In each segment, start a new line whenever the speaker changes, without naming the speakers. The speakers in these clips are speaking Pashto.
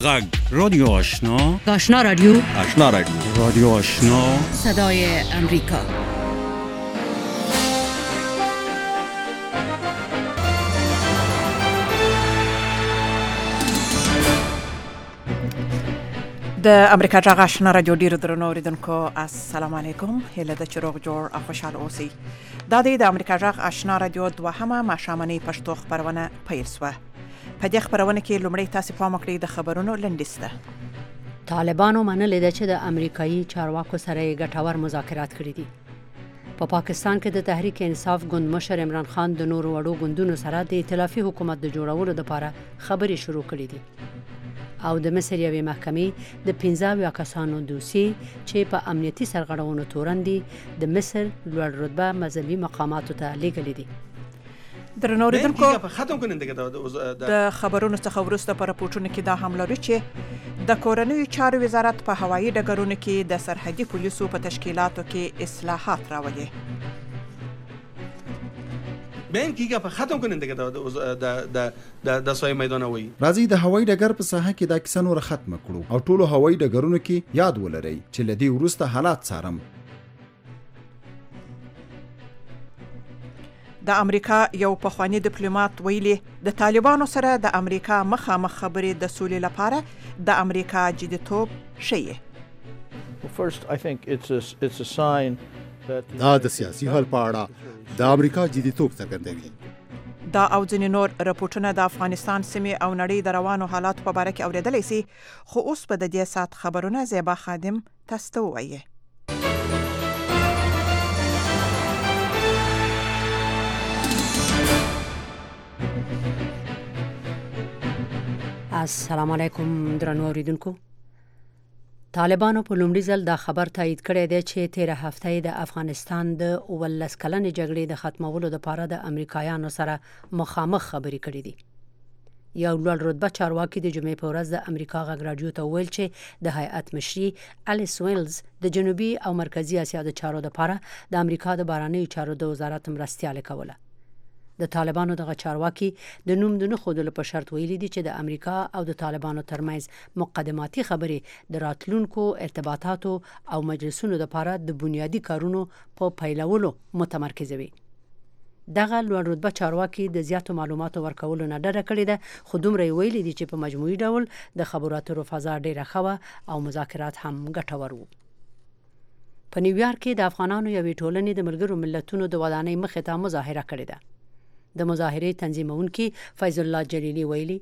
غږ رادیو آشنا،
آشنا رادیو،
آشنا رادیو،
رادیو آشنا،
صدای امریکا.
د امریکا جغ آشنا رادیو ډیرو درنو اوریدونکو السلام علیکم. هیله ده چې روغ جوړ او خوشحال اوسئ. دا د امریکا جغ آشنا رادیو دوهمه ماښامنۍ پښتو خپرونه پیل شوه. په دې خپرونه کې لومړی تاسو پام وکړئ د خبرونو لنډیز ته.
طالبانو منلې ده چې د امریکایي چارواکو سره ګټور مذاکرات کړي دي. په پاکستان کې د تحریک انصاف ګوند مشر عمران خان د نورو وړو ګوندونو سره د ائتلافي حکومت د جوړولو لپاره خبرې شروع کړې دي. او د مصر یوې محکمې د 15 کسانو دوسیې چې په امنیتي سرغړونو تورن دي د مصر لوړ رتبه مذهبي مقاماتو ته لیږلي دي.
درنو اوریدونکو د خبرونو څخه وروسته په راپورټونو کې دا هم لرو چې د کورنیو چارو وزارت په هوایي ډګرونو کې د سرحدي پولیسو په تشکیلاتو کې اصلاحات راولي.
بین کیږي په ختم کنه د سوی میدان وي.
راځي د هوایي ډګر په ساحه کې د کیسه نور ختم کړو او ټولو هوایي ډګرونو کې یاد ولرئ چې لدی وروسته حالات څارم.
د امریکا یو پخوانی ډیپلوماټ ویلي د طالبانو سره د امریکا مخامخ خبرې د سولې لپاره د امریکا جديتوب ښيي.
دا د سیاسي حل په اړه د امریکا جديتوب څرګندوي.
دا او ځینې نور راپورټونه د افغانستان سیمې او نړۍ د روانو حالاتو په اړه کې اوریدلای شي، خو اوس په د دې سات خبرونه زیبا خادم تاسو ته وایي.
السلام علیکم درنو اوریدونکو. طالبانو په لومړي ځل دا خبر تایید کړی دی چې 13 هفته د افغانستان د 19 کلنې جګړې د ختمولو لپاره د امریکایانو سره مخامخ خبرې کړې دي. یو لوړ رتبه چارواکي د جمعې په ورځ د امریکا غږ راډیو ته ویل چې د هیئت مشري الیس ویلز د جنوبي او مرکزی اسیا د چارو لپاره د امریکا د بهرنیو چارو د وزارت مرستیاله کوله. د طالبانو دغه چارواکي د نوم د نه ښودلو په شرط ویلي دي چې د امریکا او د طالبانو ترمنځ مقدماتي خبرې د راتلونکو ارتباطاتو او مجلسونو لپاره د بنیادي کارونو په پیلولو متمرکزوي. دغه لوړ رتبه چارواکي د زیاتو معلوماتو ورکولو نه ډډه کړې ده، خو دومره ویلي دي چې په مجموعي ډول د خبرو اترو فضا ډیره ښه وه او مذاکرات هم ګټور وو. په نیویارک کې د افغانانو یوې ټولنې د ملګرو ملتونو د ودانۍ مخې ته مظاهره کړې ده. د مظاهرې تنظیمونکي فیض الله جلیلی ویلي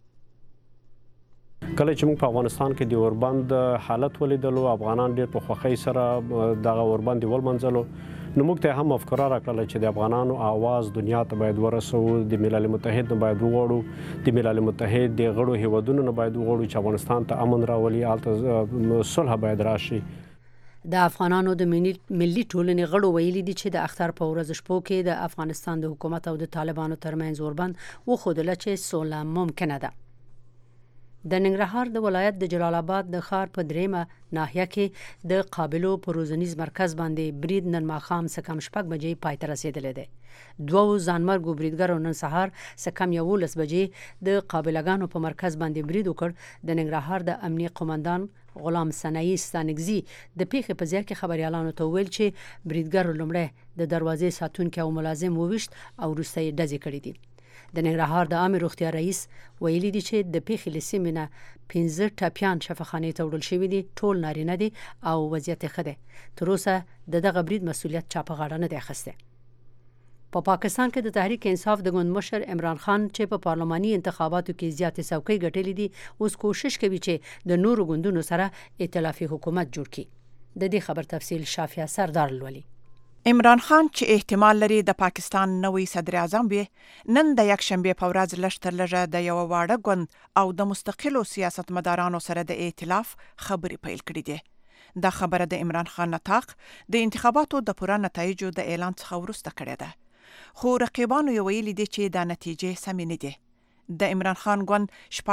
کله چې موږ په افغانستان کې د اوربند حالت ولیدلو، افغانان ډېر په خوښۍ سره دغه اوربند ولمنځلو، نو موږ ته هم افکار راکړل چې د افغانانو आवाज دنیا ته باید ورسو، د ملل متحد نه باید وغواړو، د ملل متحد د غړو هیوادونو نه باید وغواړو چې افغانستان ته امن راولي، هلته صلح باید راشي.
د افغانانو د ملي ټولنې غړو ویلي دي چې د اختر په ورځ شپو کې د افغانستان د حکومت او د طالبانو ترمنځ اوربند وښودله چې سوله ممکنه ده. د ننګرهار د ولایت د جلال آباد د ښار په دریمه ناحیه کې د قابلو په روزنیز مرکز باندې برید نن ماښام څه کم 6 بجې پای ته رسېدلی دی. 2 ځانمرګو بریدګرو نن سهار څه کم 11 بجې د قابلګانو په مرکز باندې برید وکړ. د ننګرهار د امنیه قومندان غلام سنایی ستانکزي د پیښې په ځای کې خبريالانو ته ویل چې بریدګرو لومړی د دروازې ساتونکي او ملازم وویشت او وروسته یې ډزې کړې دي. د ننګرهار د عامه روغتیا رئیس ویلي دي چې د پیښې له سیمې نه 15 ټپیان شفاخانې ته وړل شوي دي، ټول نارینه دي او وضعیت ښه دی. تر اوسه د دغه برید مسؤلیت چا په غاړه نه دی اخیستی. په پاکستان کې د تحریک انصاف د ګوند مشر عمران خان چې په پارلماني انتخاباتو کې زیاتې څوکۍ ګټلې دي، اوس کوشش کوي چې د نورو ګوندونو سره ائتلافي حکومت جوړ کړي. د دې خبر تفصیل شافیه سردار لولي.
عمران خان چې احتمال لري د پاکستان نوی صدر اعظم وي، نن د یکشنبه په ورځ لږ تر لږه د یو واړه ګوند او د مستقلو سیاستمدارانو سره د ائتلاف خبرې پیل کړې دي. دا خبره د عمران خان نطاق د انتخاباتو د پوره نتایجو د اعلان څخه وروسته کړې ده، خو رقیبانو یې ویلي دي چې دا نتیجې سمې نه دي. د عمران خان ګوند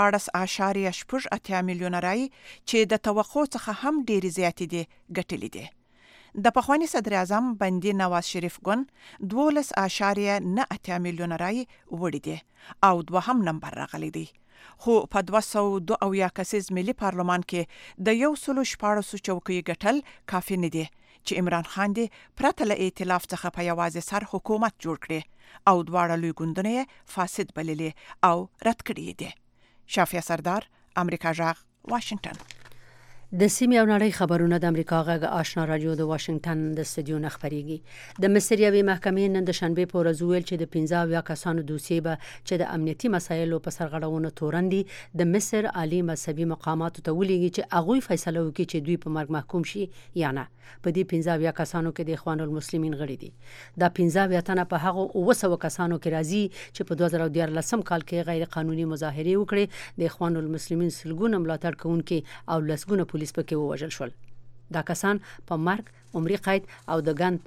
14.8 میلیونه رای چې د توقع څخه هم ډېرې زیاتې دي ګټلې دي. د پخوانی صدر اعظم بندي نواز شریف ګوند 12.9 میلیونه رای وړي دي او دوهم نمبر راغلی دی. خو په 202 کسیز ملي پارلمان کې د 114 چوکۍ ګټل کافي نه دي چې عمران خان دې پرته له ائتلاف څخه په یوازې سر حکومت جوړ کړي او دواړه لوی ګوندونه فاسد بللې او رد کړي دي. شافیا سردار، امریکا جغ، واشنگټن.
د سیمې او نړۍ خبرونه د امریکا غږ آشنا رادیو د واشنگټن د استودیو نه خبريږي. د مصر یوې محکمې نن د شنبه په ورځ ویل چې د 15 کسانو دوسیې به چې د امنیتي مسایلو په سرغړونو تورندي د مصر عالی مذهبي مقاماتو ته ولېږي چې هغه فیصله وکړي چې دوی په مرګ محکوم شي یا نه. په دې 15 کسانو کې د اخوان المسلمین غړي دي. دا 15 تنه په هغه 900 کسانو کې راځي چې په 2014 کال کې غیر قانوني مظاهره وکړي. د اخوان المسلمین سلګونه ملاتړ کوونکي او لسګونه پولیس پکې ووژل شول. دا کسان په مرګ، عمري قید او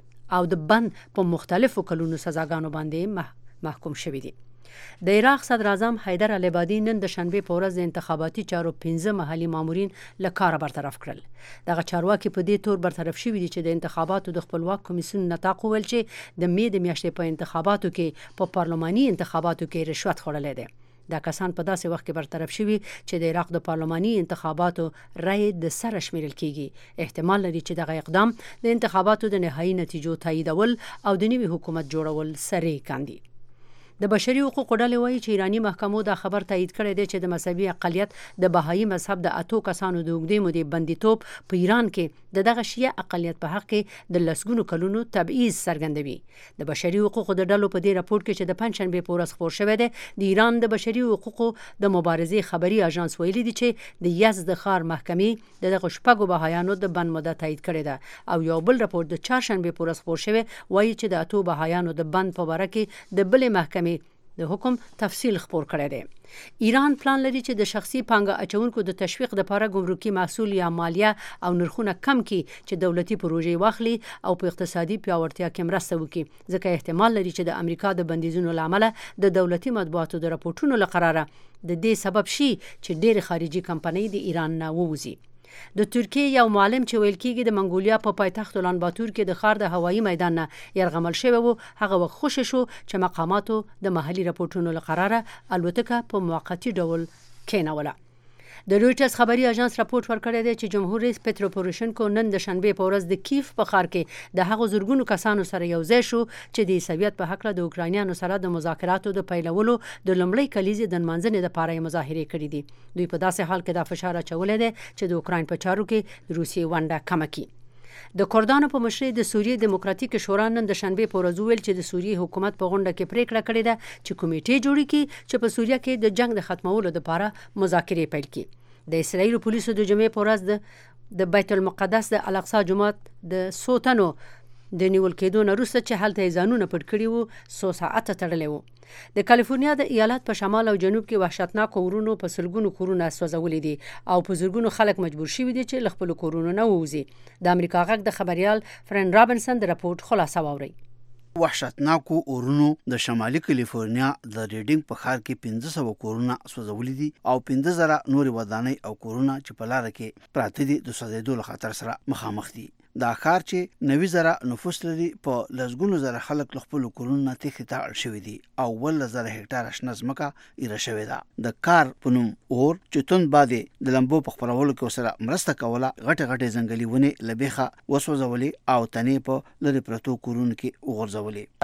د بند په مختلفو کلونو سزاګانو باندې محکوم شوي دي. د عراق صدر اعظم حیدر العبادي نن د شنبه په ورځ د انتخاباتي چارو 15 محلي مامورین له کاره برطرف کړل. دغه چارواکي په دې تور برطرف شوي دي چې د انتخاباتو د خپلواک کمیسیون نتاق ویل چې د می د میاشتې په انتخاباتو کې په پارلماني انتخاباتو کې رشوت خوړلې ده. دا کسان په داسې وخت کې برطرف شوي چې د عراق د پارلماني انتخاباتو رای د سره شمیرل کیږي. احتمال لري چې دغه اقدام د انتخاباتو د نهایي نتیجو تاییدول او د نوي حکومت جوړول سره کاندي. د بشري حقوقو ډلې وایي چې ایرانی محکمو دا خبر تایید کړی دی چې د مذهبي اقلیت د بهایي مذهب د 8 کسانو د اوږدې مودې بندیتوب په ایران کې دغه شیعه اقلیت په حق کې د لسګونو کلونو تبعیض څرګندوي. د بشري حقوقو د ډلو په دې راپور کې چې د پنځشنبه په ورځ خپور شوی دی، د ایران د بشري حقوقو د مبارزې خبري اژانس ویلي دی چې د یزد ښار محکمې دغه شپږو بهایانو د بند موده تایید کړې ده او یو بل راپور د چهارشنبه په ورځ خپور شوی وایي چې د 8 بهایانو د بند په باره کې د بلې محکمې د حکم تفصیل خپور کړی دی. ایران پلان لري چې د شخصي پانګه اچونکو د تشویق لپاره ګمرکي محصول یا مالیه او نرخونه کم کړي چې دولتي پروژې واخلي او په اقتصادي پیاوړتیا کې مرسته وکړي. ځکه احتمال لري چې د امریکا د بندیزونو لامل د دولتي مطبوعاتو د راپورټونو لقراره د دې سبب شي چې ډېر خارجي کمپنۍ د ایران نه ووځي. د ترکیه یو معلم چې ویل کېږي د منګولیا په پایتخت اولان باتور کې د ښار د هوایي میدان نه يرغمل شوی وو، هغه وخت خوشی شو چې مقاماتو د محلي راپورټونو لقراره الوتکه په موقتی ډول کېنوله. د رويټرز خبري اژانس راپورټ ورکړی دی چې جمهور رئیس پترو پوروشنکو نن د شنبه په ورځ د کیف په ښار کې د هغو زورګونو کسانو سره یو ځای شو چې د سوویت په حق له د اوکراینیانو سره د مذاکراتو د پیلولو د لومړۍ کلیزې د منځنې لپاره مظاهره کړې دي. دوی په داسې حال کې د فشار اچولې ده چې د اوکراین په چارو کې روسیې ونډه کم کړي. د کردانو په مشرۍ د سوریې دیموکراتیک شورا نن د شنبه په ورځ ویل چې د سوریې حکومت په غونډه کې پریکړه کړې ده چې کمیټې جوړې کړي چې په سوریه کې د جنگ د ختمولو لپاره مذاکرې پیل کړي. د اسرایل پولیسو د جمعې په ورځ د بیت المقدس د الاقصی جومات د سوتنو د نیول کېدو نه وروسته چې هلته ځانونه پټ کړي وو 100 ساعته تړلې وو. د کالیفورنیا د ایالت په شمال او جنوب کې وحشتناک اورونو په سلګونو کورونه سوځولې دي او په زرګونو خلک مجبور شوي دي چې له خپل کورونو نه ووځي. د امریکا غږ د خبريال فرن رابنسن د راپورټ خلاصه واوري.
وحشتناکو اورونو د شمالي کالیفورنیا د ریډینګ په ښار کې 1500 کورونه سوځولې دي او 15000 نور ودانۍ او کورونه چې په لار کې پراته دي د سوځېدو له خطر سره مخامخ دي. دا ښار چې 90,000 نفوس لري په لسګونو زره خلک له خپل کورونو تېښتې ته اړ شوي دي او 1000 هکټاره شنه ځمکه ایره شوې ده. د کار په نوم اور چې توند باندې د لمبو په خپرولو کې سره مرسته کوله غټه ځنګلي ونې له بیخه وسوځولې او تنې په لرې پرتو کورونو کې وغورځولې.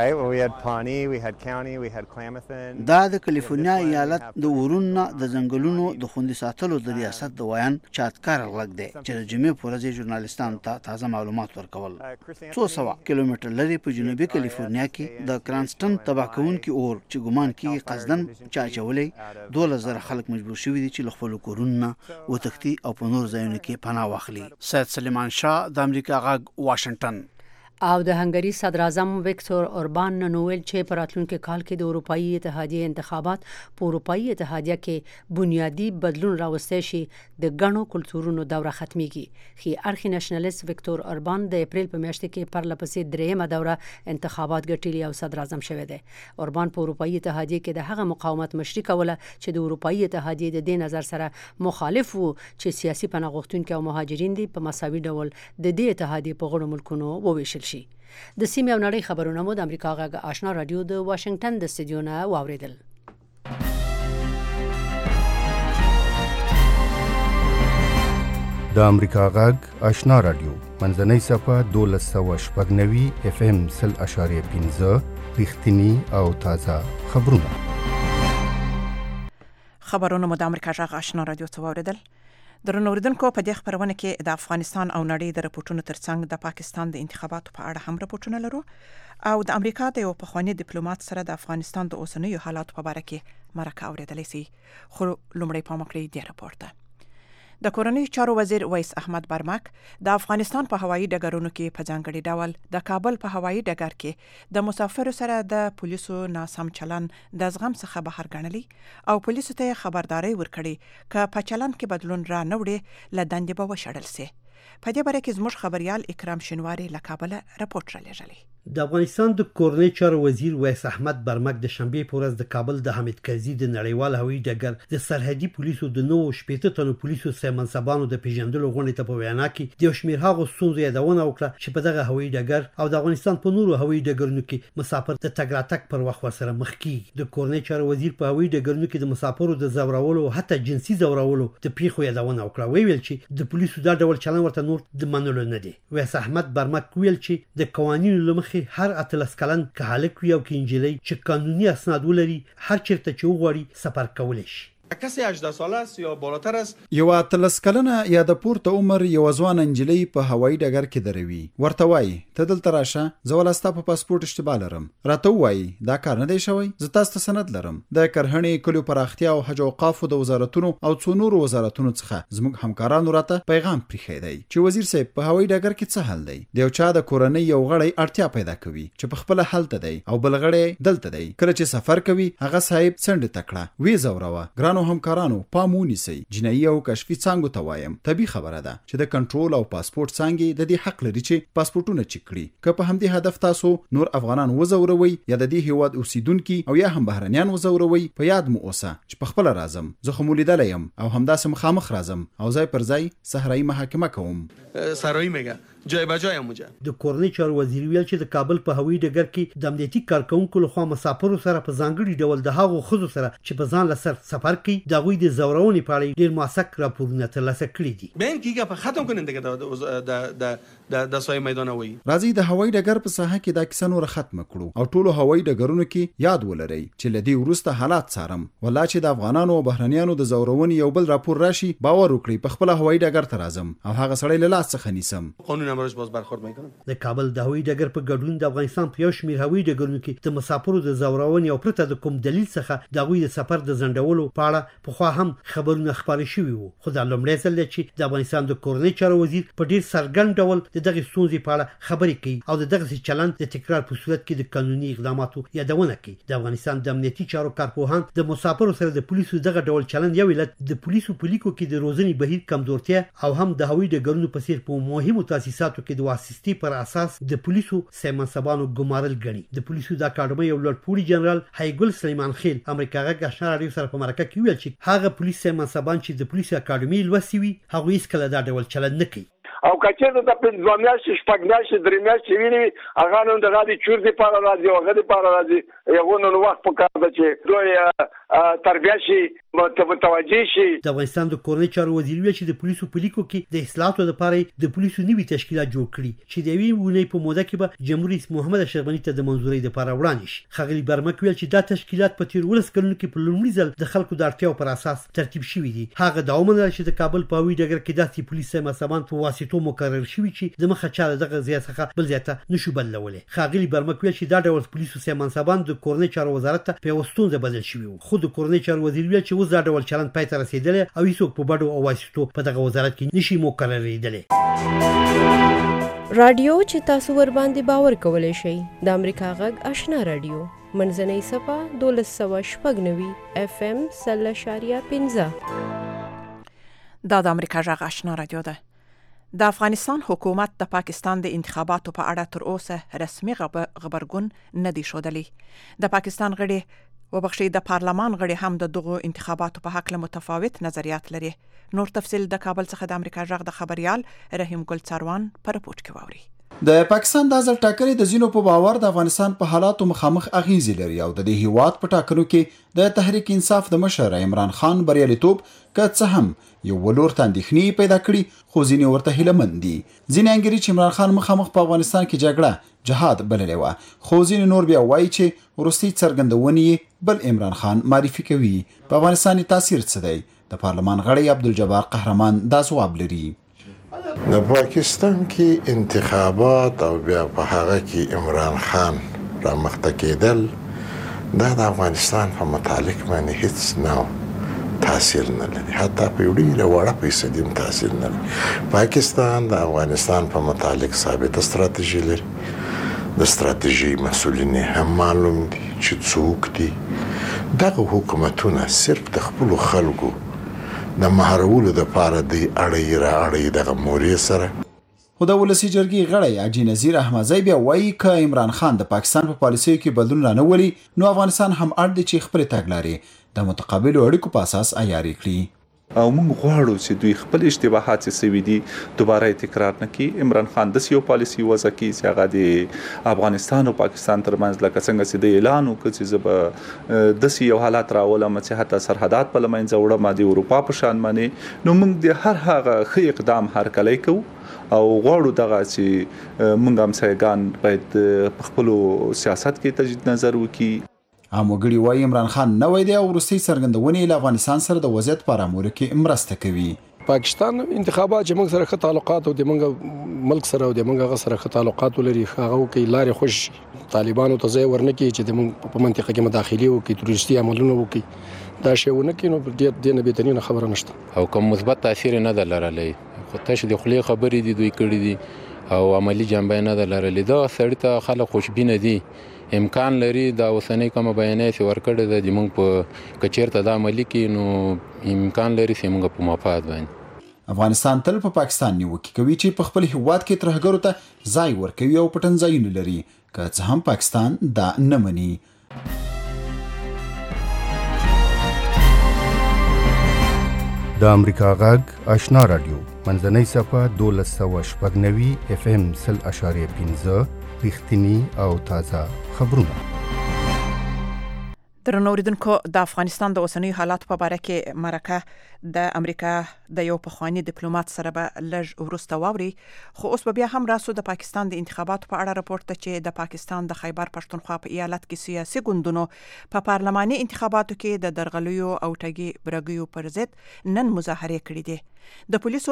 دا د کالیفورنیا ایالت د اورونو د ځنګلونو د خوندي ساتلو د ریاست د ویان چاتکار غږ دی چې د جمعې په ورځ ژورنالیستانو ته تازه معلومات ورکول. 200 کیلومتر لري په جنوبي کالیفورنیا کې د کرانسټن تباه کوونکي اور چې ګمان کیږي قصدن چاچولې 2000 خلک مجبور شوي دي چې له خپل کورونو وتښتي او په نور ځایونو کې پناه واخلي. سید سلیمان شاه د امریکا غږ واشنگټن.
او د هنګری صدر اعظم ویکتور اوربان نن ویل چې په راتلونکي کال کې د اروپאי اتحادیې انتخابات په اروپאי اتحادیه کې بنیادی بدلون راوستي شي د غنو کلتورونو دوره ختميږي. خي ارخي نېشنلیست ویکتور اوربان د اپریل په میاشت کې پرلپسې درېمه دوره انتخابات ګټلي او صدر اعظم شوی دی. اوربان په اروپאי اتحادیه کې د هغه مقاومت مشري کوله چې د اروپאי اتحادیې د دې نظر سره مخالف وو چې سیاسي پناه غوښتونکي او مهاجرین دي په مساوي ډول د دې اتحادیې په غړو ملکونو وویشل شي. د سیمې او نړۍ خبرونه مو د امریکا غږ آشنا رادیو د واشنگټن د استودیو نه واوریدل.
د امریکا غږ آشنا رادیو منځنۍ صفه 1290 FM 0.15 رښتینی او تازه خبرونه
خبرونه د امریکا غږ آشنا رادیو څخه اوریدل. درنو اوریدونکو په دې خبرونه کې د افغانستان او نړۍ د رپورټونو ترڅنګ د پاکستان د انتخاباتو په اړه هم رپورټونه لرو او د امریکا د یو پخوانی ډیپلوماټ سره د افغانستان د اوسنیو حالاتو په اړه کې مرکه اوریدلې سي. خو لومړی پام وکړئ د راپورټ د کورنۍ چارو وزیر ویس احمد برمک د افغانستان په هوایي ډګرونو کې په ځانګړي ډول د کابل په هوایي ډګر کې د مسافرو سره د پولیسو ناسم چلن د زغم څخه بهر ګڼلي او پولیسو ته خبرداري ورکړي ک په چلن کې بدلون را نه وړي لدندې به وشړل سي. په دې باره کې زموږ خبريال اکرام شینواری له کابل راپورټ را لېږلی.
د افغانستان د کورنۍ چارو وزیر ویس احمد برمک د شنبه په ورځ د کابل د حامد کرزي د نړیوال هوایي ډګر د سرحدي پولیسو د 9 تنو پولیسو سره منصبانو د پیژندلو غونډې ته په وینا کې د شمیر هغو ستونزو یادونه وکړه چې په دغه هوایي ډګر او د افغانستان په نورو هوایي ډګرونو کې مسافر د تګ راتګ پر وخت ورسره مخ کیږي. د کورنۍ چارو وزیر په هوایي ډګرونو کې د مسافرو د زورولو او حتی جنسي زورولو د پیښو یادونه وکړه. ویل چې د پولیسو دا ډول چلن ورته نور د منلو نه دی. ویس احمد برمک ویل چې د قوانینو لمخې هر اتلس کلن که هلک وي او که انجلۍ چې قانوني اسناد ولري هر چیرته چې وغواړي سفر کولی شي.
کسی 18 ساله است یا بالاتر است
یو اتلس کلنه یا د پورته عمر یو ځوان انجلۍ په هوایي ډګر کې دروي ورته وایي ته دلته راشه زه ولستا په پاسپورت اشتباه لرم راته وایي دا کار نه دی شوی زه تاسو ته سند لرم. د کرهڼې کلیو پراختیا او حج او اوقافو د وزارتونو او څو نورو وزارتونو څخه زموږ همکارانو راته پیغام پریښی دی چې وزیر صاحب په هوایي ډګر کې څه حل دی. د یو چا د کورنۍ یو غړی اړتیا پیدا کوي چې په خپل حالت دی او بل غړی دلته دی کله چې سفر کوي هغه صاحب څنډه تکړه ویزا وروه ګرانو همکارانو پامونی سي جنایي او کشفي څنګه ته وایم طبي خبره ده چې د کنټرول او پاسپورت څنګه د دې حق لري چې پاسپورتونه چک کړي که په همدې هدف تاسو نور افغانان وزوروي یا د دې هیواد اوسیدونکو او یا هم بهرنیان وزوروي په یاد مو اوسه چې په خپل راځم زه خو مولیدلم او همداسې مخامخ راځم او ځای پر ځای صحرایي محاکمه کوم.
سرایی میگه جای به جای همونجا.
د کورنۍ چارو وزیر ویل چې د کابل په هوایي ډګر کې د امنیتي کارکونکو لخوا مسافرو سره په ځانګړي ډول د هغو ښځو سره چې په ځان له سفر کوي د هغوی د زورونې په اړه ډېر موثق راپورونه ترلاسه کړي دي.
به این کیږي په ختم کنن دیگه د سایه میدان وي.
راځي د هوایي ډګر په ساحه کې د کیسه نور ختم کړو او ټولو هوایي ډګرونو کې یاد ولرئ چې لدی ورسته حالات څارم ولا چې د افغانانو او بهرنیانو د زورونې یو بل راپور راشي باور وکړئ په خپل هوایي ډګر ته راځم او هغه سړی له لاس څخه نیسم.
قانون امروز باز برخورد میکنم.
د کابل د هوایي ډګر په ګډون د افغانستان په یو شمیر هوایي ډګرونو کې د مسافرو د زورونې او پرته د کوم دلیل څخه د هغوی د سفر د ځنډولو په اړه پخوا هم خبرونه خپاره شوي وو. خو دا لومړی ځل دی چې د افغانستان د کورنۍ چارو وزیر په ډېر څرګند ډول د دغې ستونزې په اړه خبرې کوي او د دغسې چلند د تکرار په صورت کې د قانوني اقداماتو یادونه کوي. د افغانستان د امنیتي چارو کارپوهان د مسافرو سره د پولیسو دغه ډول چلند یو علت د پولیسو په لیکو کې د روزنې بهیر کمزورتیا او هم د هوایي ډګرونو په څیر په مهمو تاسیساتو کې د واسطې پر اساس د پولیسو سیمنصبانو ګمارل ګڼي. د پولیسو د اکاډمۍ یو لوړپوړي جنرال هایګل سلیمان خیل امریکا غږ آشنا راډیو سره په مرکه کې ویل چې هغه پولیس سیمنصبان چې د پولیسو اکاډمۍ لوستي وي هغوی هیڅکله دا ډول چلند نه کوي.
او کچې د 15 میاشتې شپږ میاشتې درې میاشتې ویني هغه نن د غادي چور دی پاره راځي او غدي پاره راځي یو نو وخت په کار ده چې دوی تربیه شي متوجه شي.
د افغانستان د کورنۍ چارو وزیر ویل چې د پولیسو په لیکو کې د اصلاحاتو لپاره د پولیسو نوي تشکیلات جوړ کړي چې د یوې ونې په موده کې به جمهور رئیس محمد اشرف غني ته د منظورۍ لپاره وړاندې شي. ښاغلي برمک ویل چې دا تشکیلات په تیر 19 کلونو کې په لومړي ځل د خلکو د اړتیاو پر اساس ترتیب شوي دي. هغه دا ومنله چې د کابل په هوایي ډګر کې داسې پولیس سیمنصبان په واسطو مقرر شوي چې د مخه چا دغه ځای څخه بل ځای ته نشو بدلولی. ښاغلي برمک ویل چې دا ډول پولیسو سیمنصبان د کورنۍ چارو وزارت ته په یوه ستونزه بدل شوي وو. خو د کورنۍ چارو وزیر ویل چې اوس دا ډول چلند پای ته رسېدلی او هیڅوک په بډو او واسطو په دغه وزارت کې نشي مقررېدلی.
رادیو چې تاسو ور باندې باور کولی شئ د امریکا غږ آشنا رادیو منځنۍ صفه 1290 FM 0.15
دا د امریکا غږ آشنا رادیو ده. د افغانستان حکومت د پاکستان د انتخاباتو په اړه تر اوسه رسمي خبرګون نه دی ښودلی. د پاکستان غړي د پارلمان غړي هم د دغو انتخاباتو په حق له متفاوت نظریات لري. نور تفصیل د کابل څخه د امریکا غږ د خبريال رحیم ګل څاروان په رپورټ کې واوري.
د پاکستان د ځل ټاکنې د زینو په باور د افغانستان په حالاتو مخامخ اغیزې لري او د دې هیواد په ټاکنو کې د تحریک انصاف د مشر عمران خان بریالیتوب که څه هم یو ولور تاندېښنې پیدا کړي خو ځینې ورته هیلهمند دي. ځینې انګیري چې عمران خان مخامخ په افغانستان کې جګړه جهاد بللې وه، خو ځینې نور بیا وایي چې وروستۍ څرګندونې بل عمران خان معرفي کوي. په افغانستان تاثیر څه دی؟ د پارلمان غړی عبدالجبار قهرمان دا ځواب لري.
د پاکستان کې انتخابات او بیا په هغه کې عمران خان را مخته کېدل دا د افغانستان په متعلق باندې هیڅ نه تاثیر نه لري، حتی په یو ډېره وړه فیصدي هم تاثیر نه لري. پاکستان د افغانستان په متعلق ثابته ستراتیژي لري، د ستراتیژي مسؤلین هم معلوم دي چې څوک دي. دغه حکومتونه صرف د خپلو خلکو د مهارولو د پاره دی اړې را اړې دغه مورې سره.
خو د ولسی جرګې غړی حاجي نذیر احمدزی بیا وایي که عمران خان د پاکستان په پالیسیو کې بدلون رانولي نو افغانستان هم اړ دی چې خپل تګلارې د متقابلو اړیکو په اساس عیاري کړي.
او موږ غواړو چې دوی خپل اشتباهات چې سوي دي دوباره تکرار نه کړي. عمران خان د یو پالیسی وضع کړي چې هغه د افغانستان او پاکستان ترمنځ لکه څنګه چې د اعلان وکړ چې زه د یو حالات راولم چې حتی سرحدات په لمنځه وړم د اروپا په شان باندې. نو موږ د هر هغه ښه اقدام هرکلی کوو او غواړو دغه چې موږ همسایګان باید په خپلو سیاست کې تجدید نظر وکړي.
هم وګړي وایي عمران خان نوی دی او وروستۍ څرګندونې له افغانستان سره د وضعیت په رامولو کې مرسته کوي.
پاکستان انتخابات چې موږ سره ښه تعلقات او د موږ ملک سره او د موږ هغه سره ښه تعلقات ولري هغه کې لارې خوش طالبانو ته ځای ورنه کړي چې د موږ په منطقه کې مداخلي وکړي، تروریستي عملونه وکړي. دا شی ونه کړي نو ډېر نه بهترینه خبره نشته
او کوم مثبت تاثیر نه ده لرلی. خو تاسو د خولې خبرې دي دوی کړي دي او عملی جنبه نه ده لرلی. دا سړی ته خلک خوشبینه دي، امکان لري دا اوسنۍ کومه بیانیه چې ورکړې ده د موږ په کچیرته د عملی کې نو امکان لري چې موږ په مفاد باندې.
افغانستان تل په پاکستان نیوکه کوي چې په خپل هیواد کې ترهګرو ته ځای ورکوي او پټنځایونه لري، که څه هم پاکستان دا نه مني.
د امریکا غږ آشنا رادیو منځنۍ صفه 1290 FM 0.5 رښتینی او تازه خبرونه.
درنو اوریدونکو، د افغانستان د اوسنیو حالاتو په اړه کې مرکه د امریکا د یو پخوانی ډیپلوماټ سره به لږ وروسته واوري. خو اوس به بیا هم راسو د پاکستان د انتخاباتو په اړه راپورټ ته چې د پاکستان د خیبر پښتونخوا په ایالت کې سیاسي ګوندونو په پارلماني انتخاباتو کې د درغلیو او ټګي برګیو پر ضد نن مظاهره کړې دي.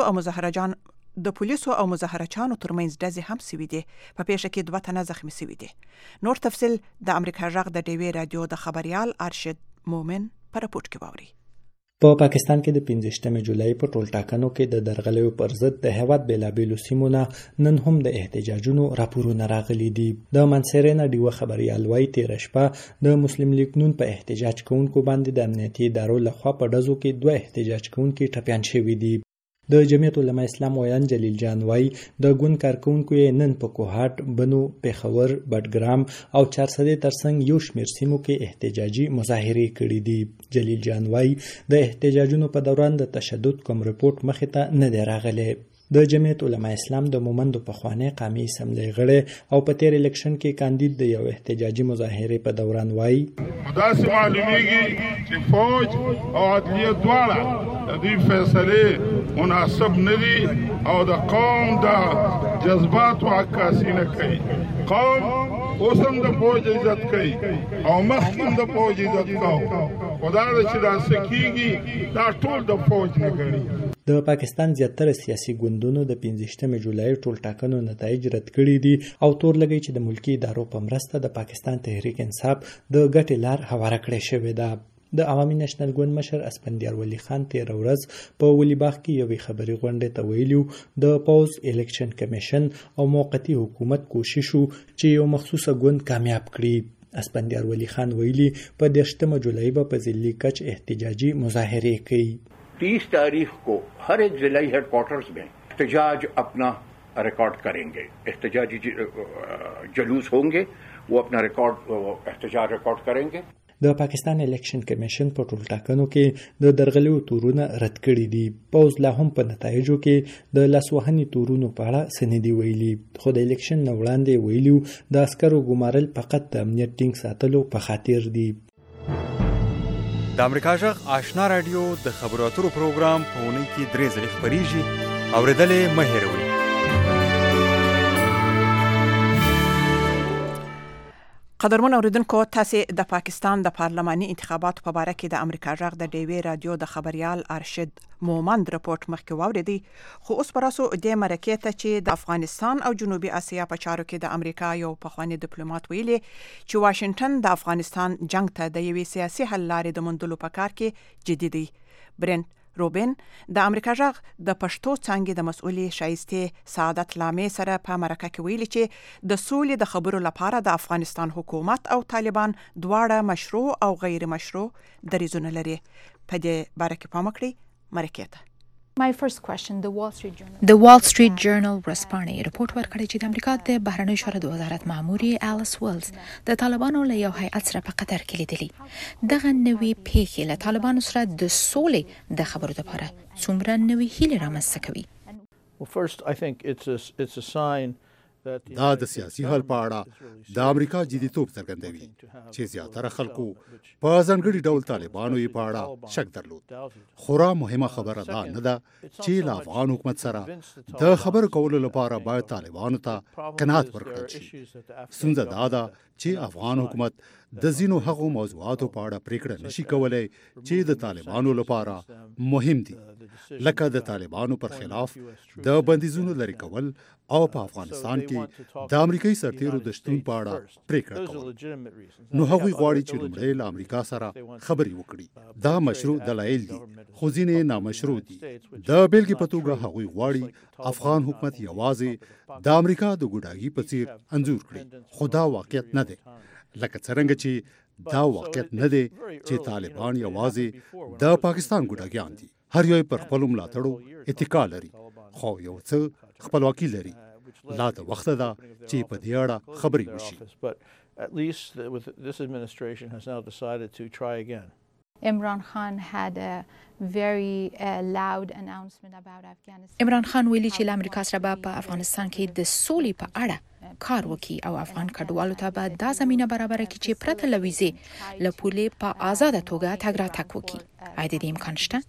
د پولیسو او مظاهرچانو ترمنځ ډزې هم سوي دي. په پیښه کې 2 تنه زخمي سوي دي. نور تفصیل د امریکا غږ د ډیوی رادیو د خبريال ارشد مومن پر راپورټ کې باوري.
په پاکستان کې د 15 جولای په ټولټاکنو کې د درغلیو پر ضد د هیواد بیلابیلو سیمونه نن هم د احتجاجونو راپورونه راغلي دي. د منصرینه ډیوه خبريال وایي تیر شپه د مسلم لیگ نون په احتجاج کوونکو باندې د امنیتي ادارو لخوا په ډزو کې 2 احتجاج کوونکي ټپيان شوي دي. د جمعیت علماء اسلام ویان جلیل جان وای د ګوند کارکونکو نن په کوهاټ، بنو، پیښور، بټګرام او چارسدې ترڅنګ یو شمېر سیمو کې احتجاجي مظاهرې کړې دي. جلیل جان وای د احتجاجونو په دوران د تشدد کوم رپورټ مخې ته نه دی راغلی. د جمعیت علماء اسلام د مومندو پخوانی قومي اسمبلی غړی او په تیر الیکشن کې کاندید د یو احتجاجي مظاهرې په دوران وای
داسې معلومیږي چې فوج او عدلیه دواړه د دې فیصلې مناسب نه دي او د قوم د جذباتو عکاسي نه کوي. قوم اوس هم د فوج عزت کوي او مخکې د فوج عزت کوي. خدا دې چې دا سکیږي دا ټول د فوج نه کوي.
د پاکستان زیاتره سیاسي ګوندونو د 15 جولای ټولټاکنو نتایج رد کړي دي او تور لګي چې د ملکی ادارو په مرسته د پاکستان تحریک انصاف د ګټې لار هواره کړې شوې ده. د عوامي نېشنل ګوند مشر اسپندیار ولی خان تیر ورځ په ولی باغ کې یوې خبري غونډې ته ویلو د پوز الیکشن کمیشن او موقتی حکومت کوشش وو چې یو مخصوصه ګوند کامیاب کړي. اسپندیار ولی خان ویلي په 18 جولای په ضلعي کچ احتجاجي مظاهرې کوي.
30 तारीख को हर एक जिलाई हेडक्वार्टर्स में एहतजाज अपना रिकॉर्ड करेंगे. एहतजाजी जुलूस होंगे, वो अपना एहतजाज रिकॉर्ड करेंगे.
د پاکستان الیکشن کمیشن په ټول ټاکنو کې د درغلیو تورونه رد کړي دي. پوز لا هم په نتایجو کې د لاسوهنې تورونو په اړه سندي ویلي، خو د الیکشن نه وړاندې ویلي د عسکرو ګمارل فقط د امنیت ټینګ ساتلو په خاطر دي.
د امریکا غږ آشنا رادیو د خبرو اترو پروګرام په اونۍ کې 3 ځلې خپریږي، اورېدلې مه هېروئ.
قدرمن اوریدونکو، تاسو د پاکستان د پارلماني انتخاباتو په اړه کې د امریکا غږ د ډیوی رادیو د خبريال ارشد مومند رپورت مخکې واوریدي، خو اوس پراسو د مرکې ته چې د افغانستان او جنوبي اسیا په چارو کې د امریکا یو پخوانی ډیپلوماټ ویلي چې واشنگټن د افغانستان جنگ ته د یوې سیاسي حل لارې د موندلو په کار کې جدي دی. برنت روبن د امریکا غږ د پښتو څانګې د مسؤلې شایسته سعادت لامې سره په مرکه کې ویلي چې د سولې د خبرو لپاره د افغانستان حکومت او طالبان دواړه مشروع او غیر مشروع دریځونه لري. په دې باره کې پام وکړئ. مرکه ته
My first question, the Wall Street Journal ورځپاڼې رپورت ورکړی چې د امریکا د بهرنیو چارو د وزارت ماموري الیس ویلز د طالبانو له یو هیئت سره په قطر کې لیدلی. دغه نوې پیښې له طالبانو سره د سولې د خبرو لپاره څومره نوې هیلې رامنځته کوي؟
Well, first, I think it's a sign
دا د سیاسي حل په اړه د امریکا جديتوب څرګندوي چې زیاتره خلکو په ځانګړي ډول طالبانو یې په اړه شک درلود. خورا مهمه خبره دا نه ده چې له افغان حکومت سره د خبرو کولو لپاره باید طالبانو ته قناعت ورکړل شي. ستونزه دا ده چې افغان حکومت د ځینو هغو موضوعاتو په اړه پریکړه نشي کولای چې د طالبانو لپاره مهم دي، لکه د طالبانو پر خلاف د بندیزونو لري کول او په افغانستان کې د امریکایي سرتیرو د شتون په اړه پریکړه کول. نو هغوی غواړي چې لومړی له امریکا سره خبرې وکړي. دا مشروع دلایل دي، خو ځینې نامشروع دي. د بیلګې په توګه هغوی غواړي افغان حکومت یوازې د امریکا د ګوډاګي په څیر انځور کړي، خو دا واقعیت نه دی. لکه څرنګه چې دا واقعیت نه دی چې طالبان یوازې د پاکستان ګوډاګیان دي. هر یو پر خپل ملاتړو اتکا لري، خو یو څه خپلواکي لري. لا د وخت ده چې په دې اړه خبرې وشي.
At least with this administration has now decided to try again.
Imran Khan had a very loud announcement about Afghanistan.
عمران خان ویلي چې له امریکا سره به په افغانستان کې د سولې په اړه کار وکړي او افغان کډوالو ته به دا زمينه برابره کړي چې پرته له ویزې له پولې په آزاده توګه تګ راتګ وکړي. آیا د دې امکان شته؟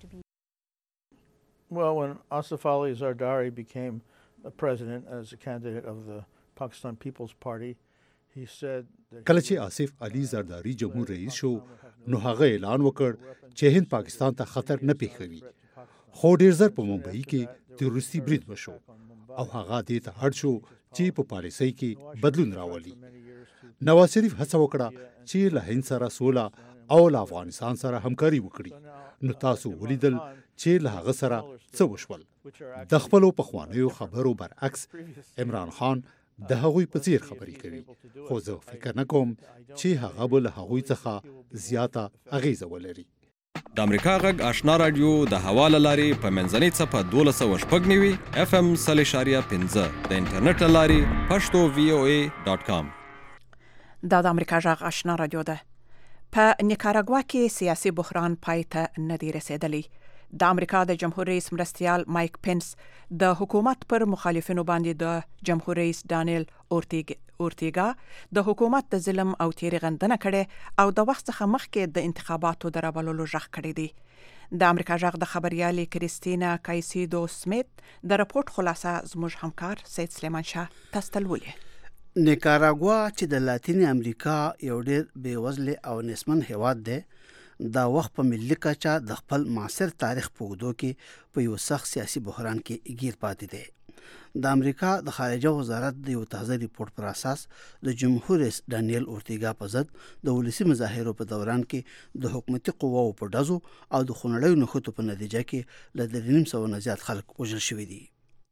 Well, when Asif Ali Zardari became the president as a candidate of the Pakistan People's Party, he said
کله چې آصف علي زرداری جمهور رئیس شو، نو هغه اعلان وکړ چې هند پاکستان ته خطر نه پیښوي. خو ډیر زر په ممبئی کې تروریستي برید وشو او هغه دې ته اړ شو چې په پالیسۍ کې بدلون راولي. نواز شریف هڅه وکړه چې له هند سره سوله او له افغانستان سره همکاري وکړي. نو تاسو ولیدل چې له هغه سره څه وشول. د خپلو پخوانیو خبرو برعکس عمران خان د هغوی په څیر خبرې کوي، خو زه فکر نه کوم چې هغه به له هغوی څخه زیاته اغیزه ولري.
د امریکا غږ آشنا رادیو د حواله لارې په منځنۍ څپه 1290 FM 3.15 د انټرنیټ لارې pashto.voa.com.
دا د امریکا غږ آشنا رادیو ده. په نیکاراګوا کې سیاسي بحران پای ته نه دی رسیدلی. د امریکا د جمهور رئیس مرستیال مایک پنس د حکومت پر مخالفینو باندې د جمهور رئیس ډانیل اورتیګا د حکومت د ظلم او تیری غندنه کړي او د وخت څخه مخکې د انتخاباتو د راوړلو ژغ کړی دی. د امریکا غږ د خبريالې کریستینا کایسیدو سمیت د راپورټ خلاصه زموږ همکار سید سلیمان شاه تاسو ته ولې.
نیکاراګوا چې د لاتین امریکا یو ډېر بیوزله او نسمن هیواد دی، دا وخت په ملي کچه د خپل معاصر تاریخ په اوږدو کې په یو سخت سیاسي بحران کې ګیر پاتې دی. د امریکا د خارجه وزارت د یو تازه ریپورت پر اساس د جمهور رئیس ډانیل اورتیګا په ضد د ولسي مظاهرو په دوران کې د حکومتي قواو په ډزو او د خونړیو نښتو په نتیجه کې له 300 نه زیات خلک وژل شوي دي.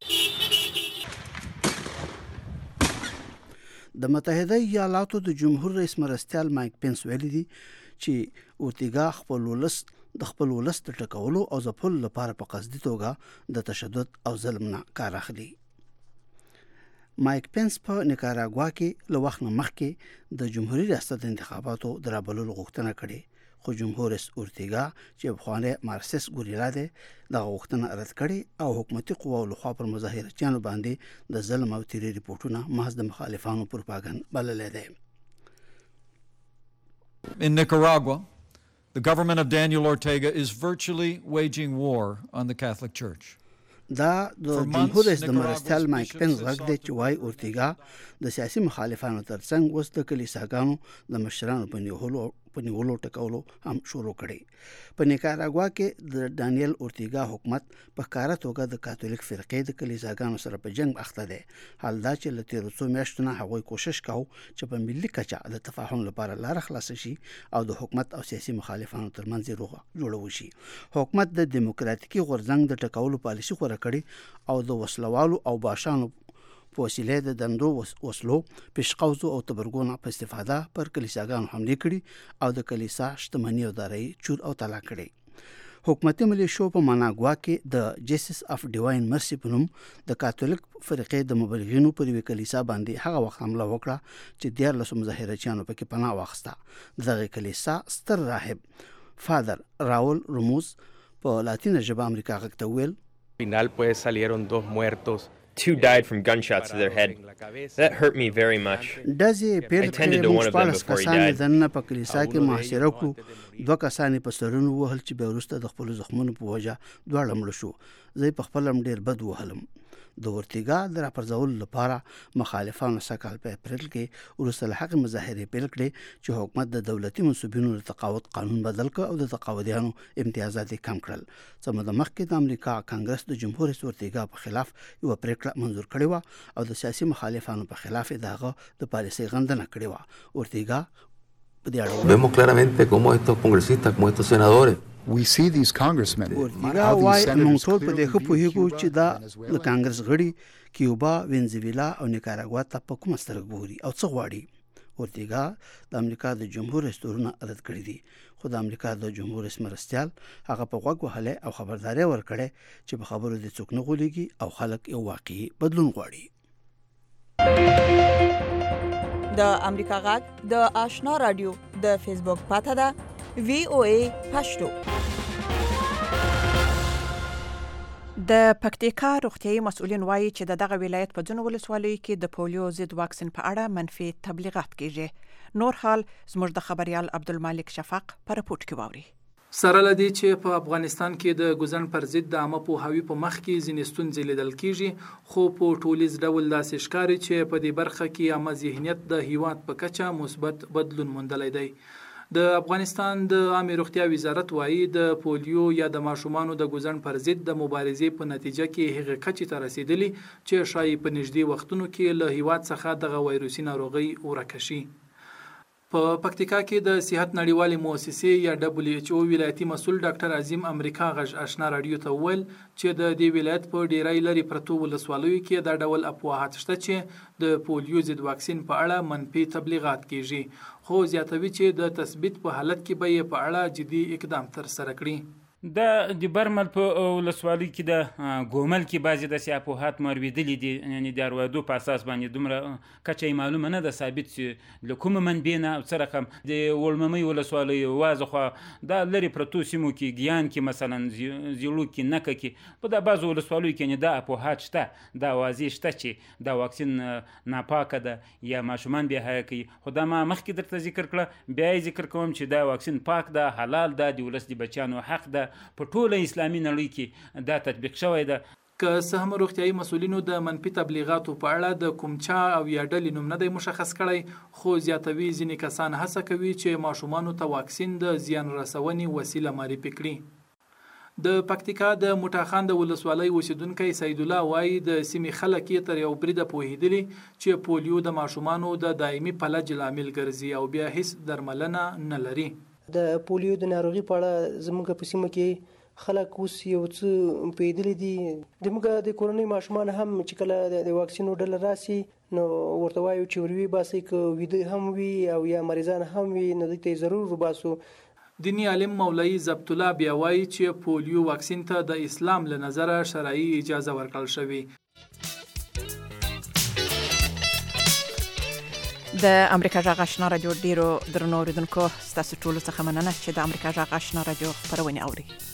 د متحده ایالاتو د جمهور رئیس مرستیال مایک پنس ویلي دي چې اورتیګا د خپل ولس د ټکولو او ځپلو لپاره په قصدي توګه د تشدد او ظلم نه کار اخلي. مایک پنس په نیکاراګوا کې له وخت مخکې د جمهوریت ریاست انتخاباتو درابلولو غوښتنه کړې، خو جمهور رئیس اورتیګا چې بخوانی مارکسیست ګوریلا دی دغه غوښتنه رد کړې او حکومتي قواو لخوا پر مظاهرچیانو باندې د ظلم او تیري ریپورتونه محض د مخالفانو پروپاګند بللې دی.
In Nicaragua, the government of Daniel Ortega is virtually waging war on the Catholic Church.
دا د جمهور رئیس د مرستیال مایک پنس غږ دی چې وایي اورتیګا د سیاسي مخالفانو ترڅنګ اوس د کلیساګانو د مشرانو په نیولو ټکولو هم شروع کړي. په نیکاراګوا کې د ډانیل اورتیګا حکومت په ښکاره توګه د کاتولیک فرقې د کلیساګانو سره په جنګ اخته دی. حال دا چې له تېرو څو میاشتو نه هغوی کوشش کوي چې په ملي کچه د تفاهم لپاره لاره خلاصه شي او د حکومت او سیاسي مخالفانو ترمنځ روغه جوړه شي. حکومت د دیموکراتیکي غورځنګ د ټکولو پالیسي غوره کړي او د وسلوالو او باشانو په وسیله د دندو وسلو پیشقوزو او تبرګونو په استفاده پر کلیساګانو حمله کړي او د کلیسا شتمنۍ او دارایی چور او تالا کړي. حکومتي ملیشو په ماناګوا کې د جیسس اف ډیواین مرسی په نوم د کاتولیک فرقې د مبلغینو پر وی کلیسا باندې هغه وخت حمله وکړه چې 14 مظاهرچیانو پکې پناه واخسته. دغه کلیسا ستر راهب فادر راول روموز په لاتینه ژبه امریکا غږ ویل
final pues salieron 2 muertos. 2 died from gunshots to their head. That hurt me very much. I tended to one of them before he died.
دنه په کلیسا کې محاصره کړو. 2 کسان په سرونو وهل چې به وروسته د خپل زخمونو په وجه دواړه مړ شو. زه په خپل ډیر بد وهلم. د اورتیګا د راپرځولو لپاره مخالفانو سکهال په اپریل کې وروسته له هغې مظاهرې پیل کړې چې حکومت د دولتي منصوبینو د تقاعد قانون بدل کړ او د تقاعدیانو امتیازات یې کم کړل. څه موده مخکې د امریکا کانګرس د جمهور رئیس اورتیګا په خلاف یوه پریکړه منظور کړې وه او د سیاسي مخالفانو په خلاف یې د هغه د پالیسۍ غندنه کړې وه. اورتیګا په دې اړه
Vemos claramente cómo estos congresistas, como estos senadores
We see these congressmen.
موږ ټول په دې ښه پوهېږو چې دا د کانګرس غړي کیوبا، وینزویلا او نیکاراګوا ته په کومه سترګه ګوري او څه غواړي. اورتیګا د امریکا د جمهور رئیس تورونه رد کړي دي، خو د امریکا د جمهور رئیس مرستیال هغه په غوږ وهلی او خبرداری ورکړی چې په خبرو دې څوک نه غولېږي او خلک یو واقعي بدلون غواړي.
د امریکا غږ د آشنا رادیو د فیسبوک پاته ده VOA پښتو.
د پکتیکا روغتیايي مسؤلین وایي چې دغه ولایت په ځینو ولسوالیو کې د پولیو ضد واکسین په اړه منفي تبلیغات کیږي. نور حال زموږ د خبريال عبدالمالک شفق په رپورټ کې واوري.
سره لدی چې په افغانستان کې د ګزن پر ضد د عامه پوهاوي په مخ کې ځینې ستونزې لیدل کیږي، خو په ټولیز ډول داسې ښکاري چې په دې برخه کې عامه ذهنیت د هیواد په کچه مثبت بدلون موندلی دی. د افغانستان د عامه روغتیا وزارت وایي د پولیو یا د ماشومانو د ګزن پر ضد د مبارزې په نتیجه کې هغه کچې ته رسیدلی چې شایي په نږدې وختونو کې له هیواد څخه دغه وایروسي ناروغي ورکه شي. په پکتیکا کې د صحت نړیوالې مؤسسې یا WHO ولایتي مسؤل ډاکټر عظیم امریکا غږ آشنا رادیو ته وویل چې د دې ولایت په ډیری لرې پرتو ولسوالیو کې دا ډول افواهات شته چې د پولیو ضد واکسین په اړه منفي تبلیغات کیږي، خو زیاتوي چې د تثبیت په حالت کې به یې په اړه جدي اقدام ترسره کړي.
د برمل په ولسوالۍ کې د ګومل کې بعضې داسې افواهات مرویدلي دي، یعنې د اروادو په اساس باندې دومره کچه یې معلومه نه ده ثابت چې له کومه منبع نه او څه رقم. د وړممۍ ولسوالۍ وازه خوا دا لرې پرتو سیمو کې ګیان کې مثلا زیړو کې نکه کې په دا بعضو ولسوالیو کې دا افواهات شته، دا واضح شته چې دا واکسین ناپاکه ده یا ماشومان بېحیه کوي. خو دا ما مخکې درته ذکر کړه، بیا یې ذکر کوم چې دا واکسین پاک ده، حلال ده، د ولس د بچیانو حق ده، په ټوله اسلامي نړۍ کې دا تطبیق شوی ده.
که څه هم روغتیايي مسؤلینو د منفي تبلیغاتو په اړه د کوم چا او یا ډلې نوم نه دی مشخص کړی، خو زیاتوي ځینې کسان هڅه کوي چې ماشومانو ته واکسین د زیان رسونې وسیله معرفي کړي. د پکتیکا د موټاخان د ولسوالۍ اوسیدونکی سید الله وایي د سیمې خلک یې تر یو بریده پوهېدلي چې پولیو د ماشومانو د دایمي فلج لامل ګرځي او بیا هیڅ درملنه نه لري.
د پولیو د ناروغي په اړه زموږ په سیمه کې خلک اوس یو څه پیدلی دي. زموږ د کورنۍ ماشومان هم چې کله د واکسینو ډله راسي نو ورته وایو چې وروي باسي، که ویده هم وي او یا مریضان هم وي نو دوی ته ضرور وباسو.
دینی عالم مولوی ضبط الله بیا وایي چې پولیو واکسین ته د اسلام له نظره شرعي اجازه ورکړل شوې.
د امریکا جغ آشنا رادیو ډیرو درنو اوریدونکو ستاسو ټول څخه مننه چې د امریکا جغ آشنا رادیو خبرونه اوري.